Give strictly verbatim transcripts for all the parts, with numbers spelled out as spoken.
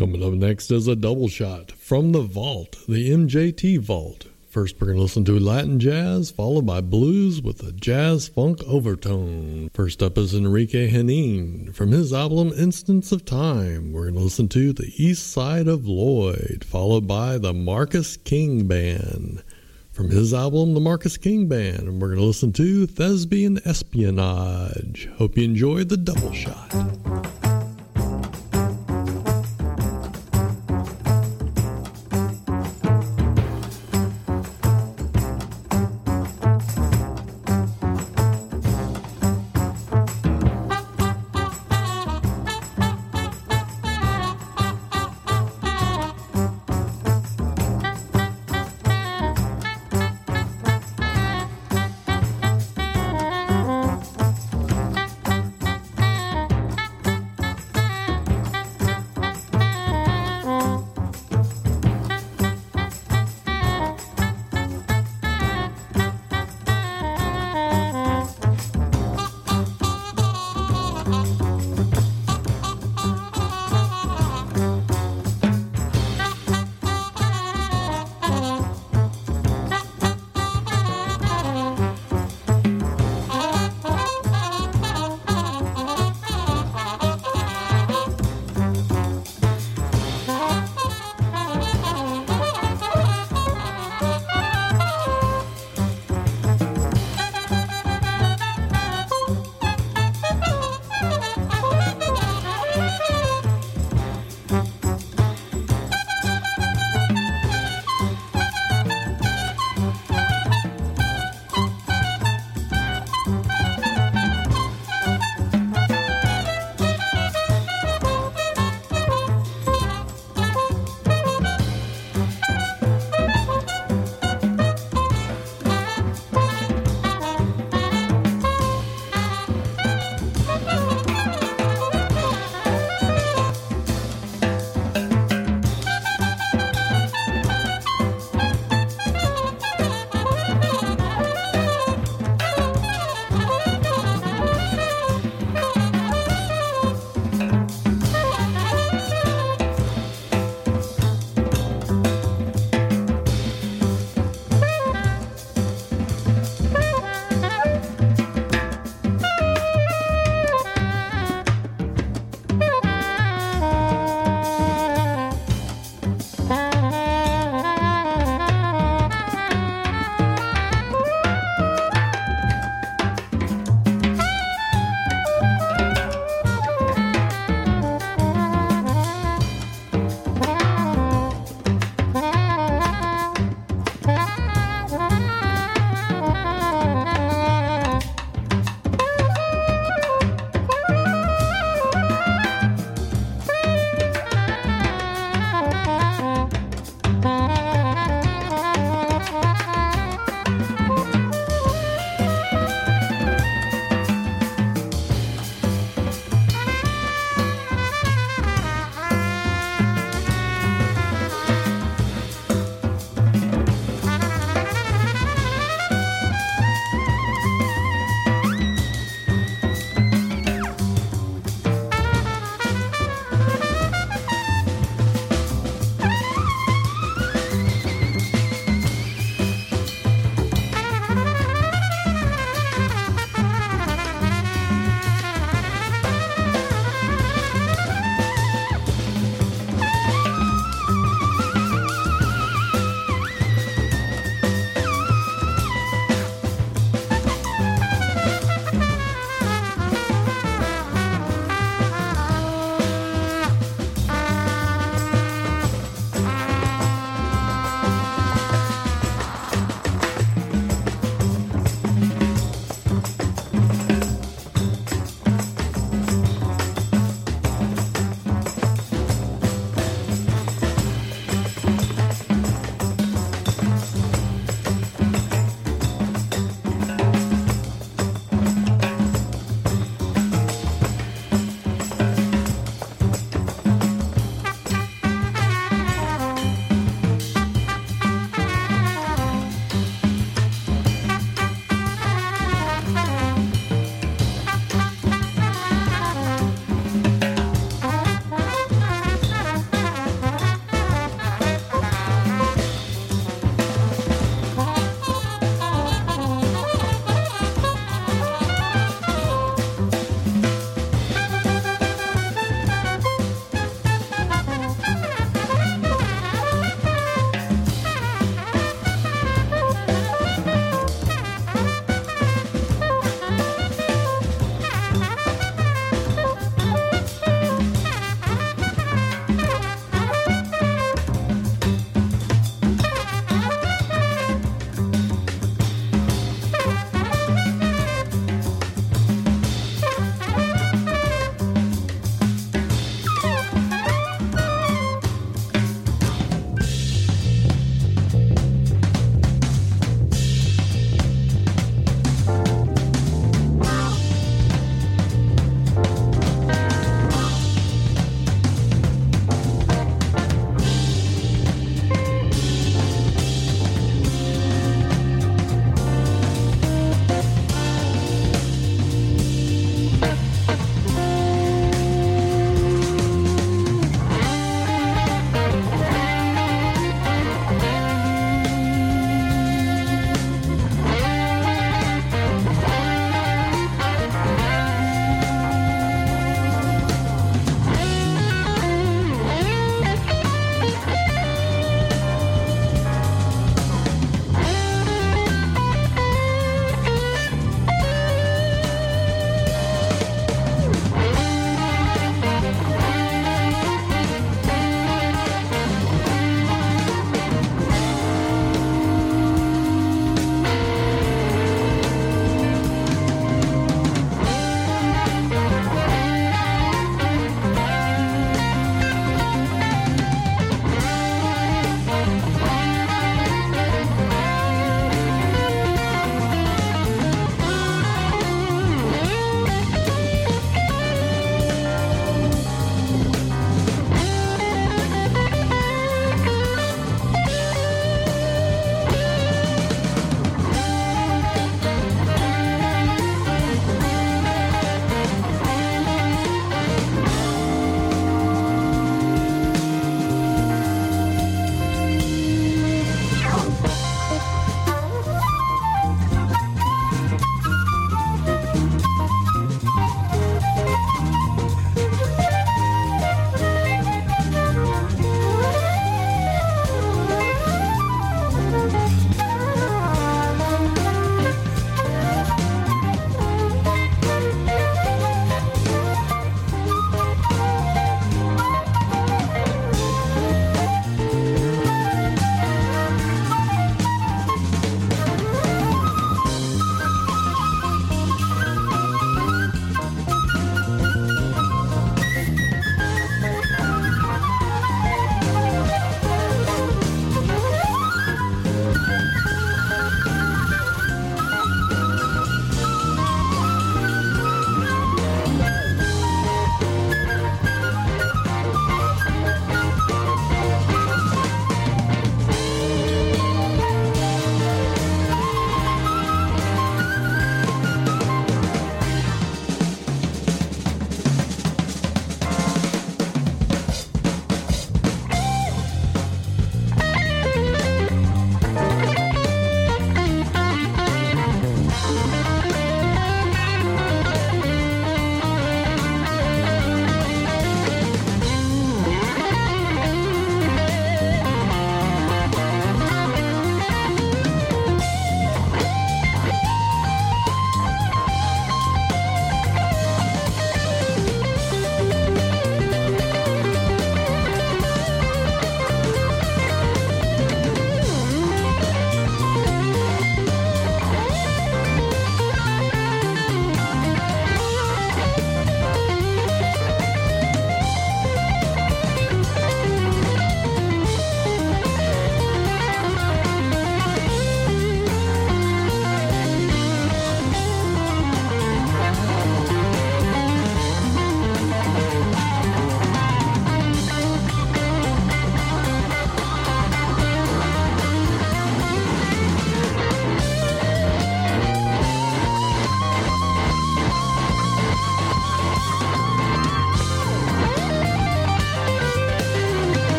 Coming up next is a double shot from the vault, the M J T Vault. First, we're going to listen to Latin jazz, followed by blues with a jazz funk overtone. First up is Enrique Henin. From his album Instance of Time, we're going to listen to The East Side of Lloyd, followed by the Marcus King Band. From his album, The Marcus King Band, and we're going to listen to Thespian Espionage. Hope you enjoyed the double shot.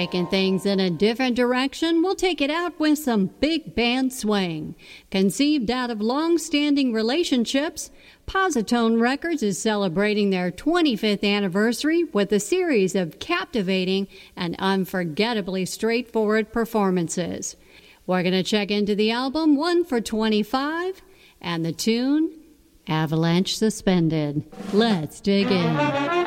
Taking things in a different direction, we'll take it out with some big band swing. Conceived out of long-standing relationships, Positone Records is celebrating their twenty-fifth anniversary with a series of captivating and unforgettably straightforward performances. We're going to check into the album One for twenty-five and the tune Avalanche Suspended. Let's dig in.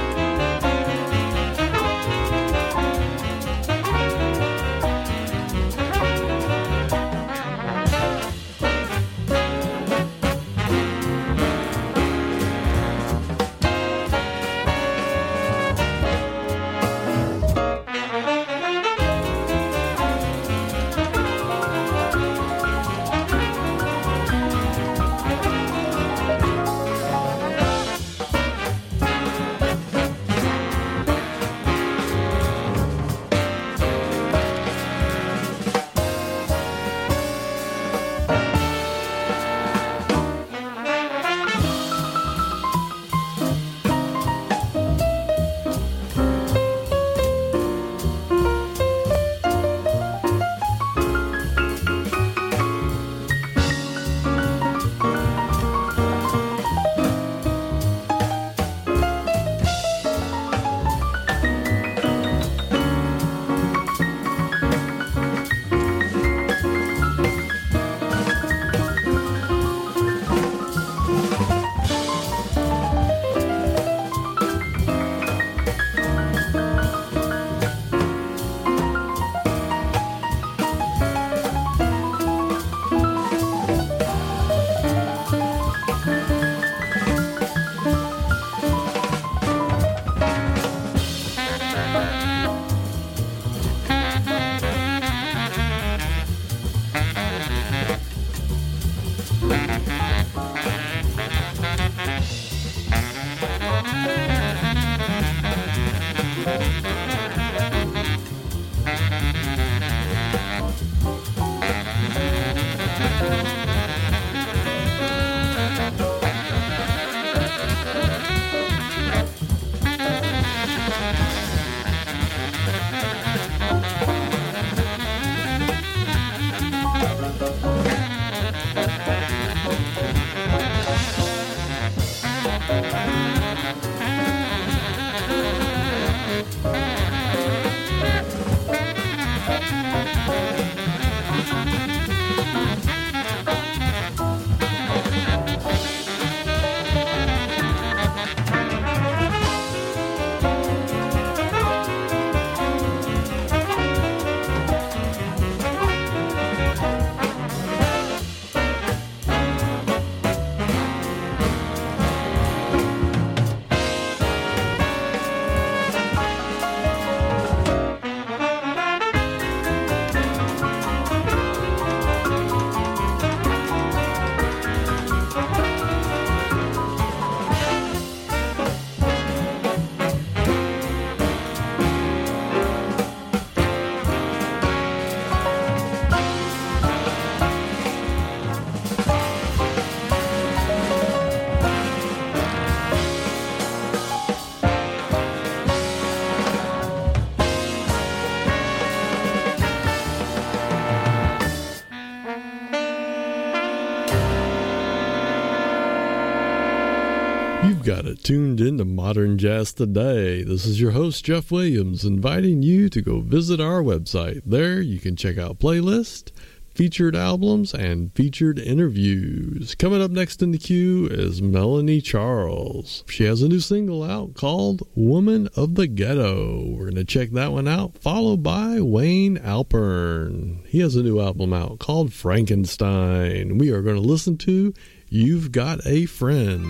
You've got it tuned into Modern Jazz Today. This is your host, Jeff Williams, inviting you to go visit our website. There you can check out playlists, featured albums, and featured interviews. Coming up next in the queue is Melanie Charles. She has a new single out called Woman of the Ghetto. We're going to check that one out, followed by Wayne Alpern. He has a new album out called Frankenstein. We are going to listen to You've Got a Friend.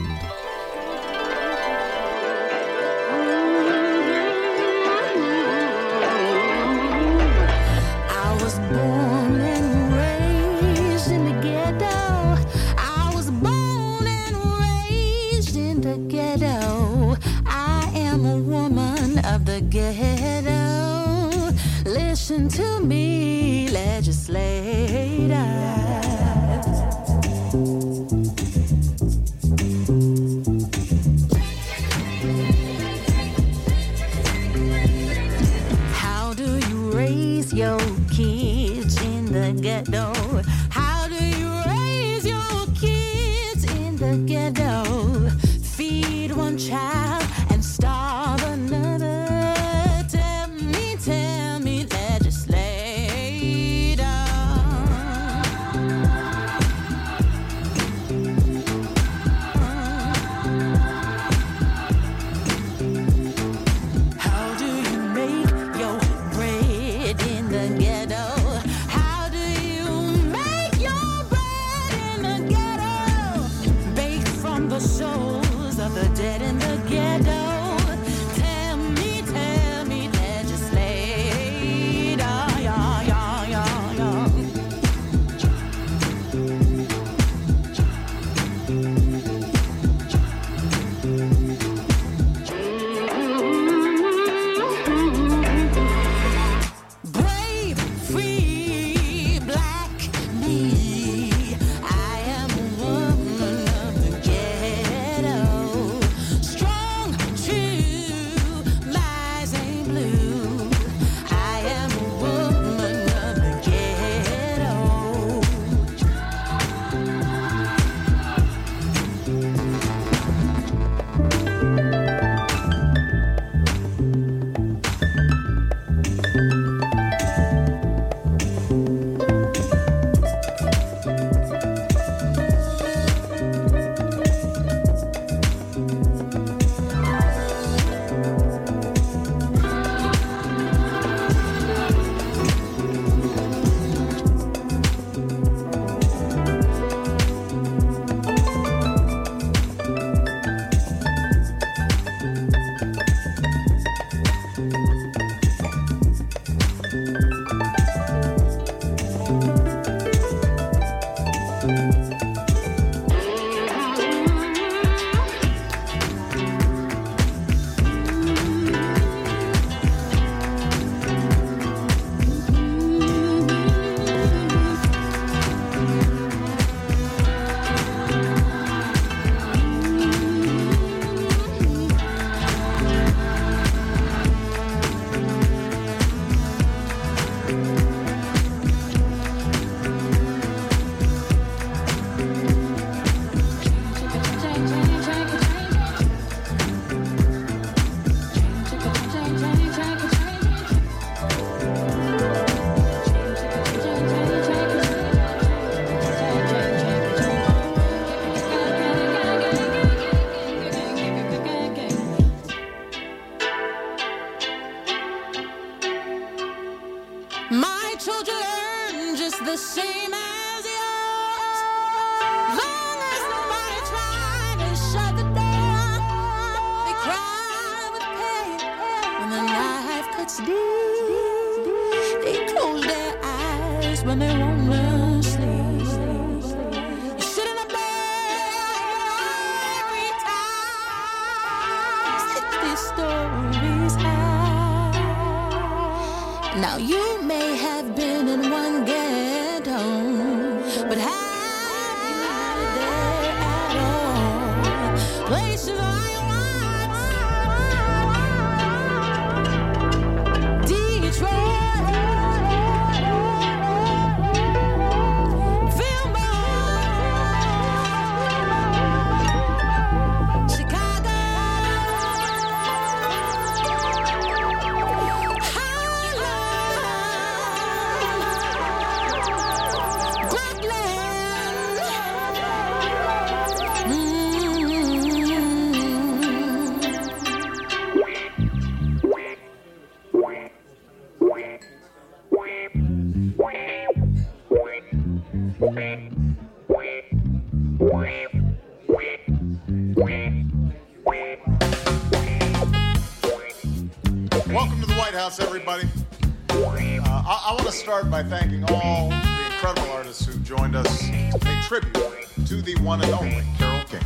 Ghetto, listen to me, legislator. How do your kids in the ghetto? How do you raise your kids in the ghetto? Feed one child and starve another. Tell me, tell me, legislator. How do you make your bread in the ghetto? How do you make your bread in the ghetto? Baked from the souls of the dead in the ghetto. Tell me, tell me, legislator. Yeah, yeah, yeah, yeah. Brave, free, black me. I am a woman of the ghetto. Strong, true, lies ain't blue. I am a woman of the ghetto. My children learn just the same as yours. Long as nobody tried to shut the door, they cry with pain when the knife cuts deep. They close their eyes when they wanna sleep. You sit in a bed every time sixty stories high. Now you may have been in one ghetto, but have you had it there at all? Places I want, Detroit, Fillmore, Chicago, Welcome to the White House, everybody. Uh, I, I want to start by thanking all the incredible artists who joined us to pay tribute to the one and only Carole King.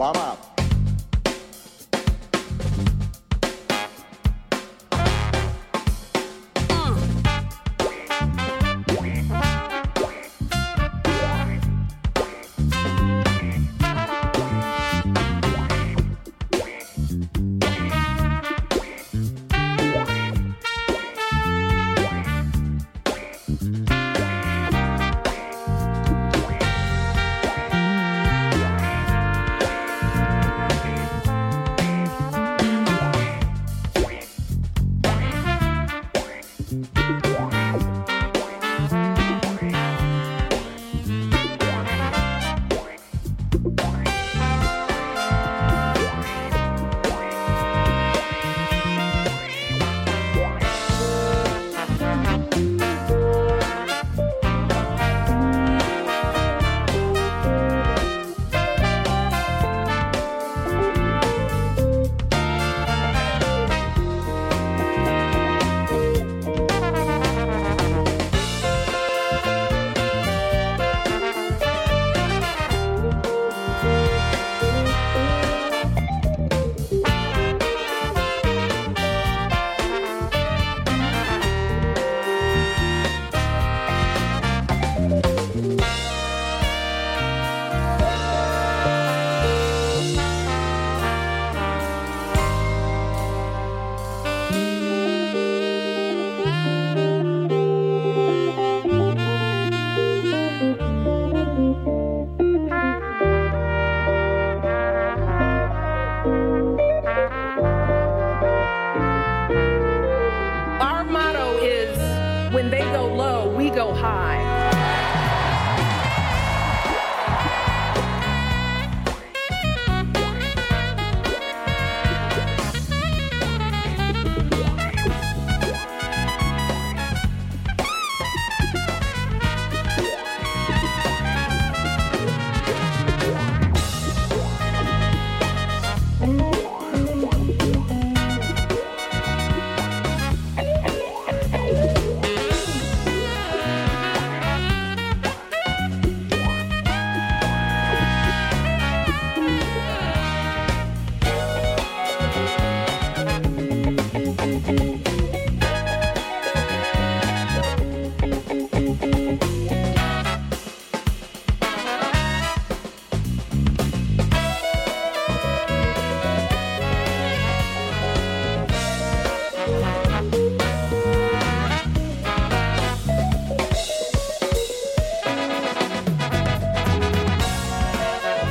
Obama out.